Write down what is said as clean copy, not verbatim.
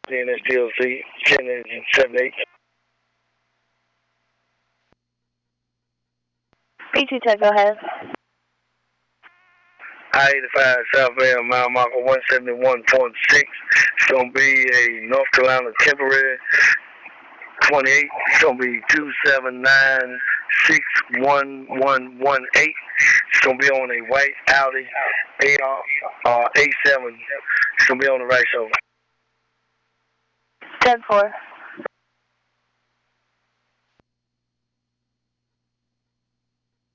CNS DLC, 1078. B2 Tech, go ahead. I-85 southbound, mile marker 171.6. It's going to be a North Carolina temporary 28. It's going to be 279-61118. It's going to be on a white Audi A7. It's going to be on the right shoulder. 10-4.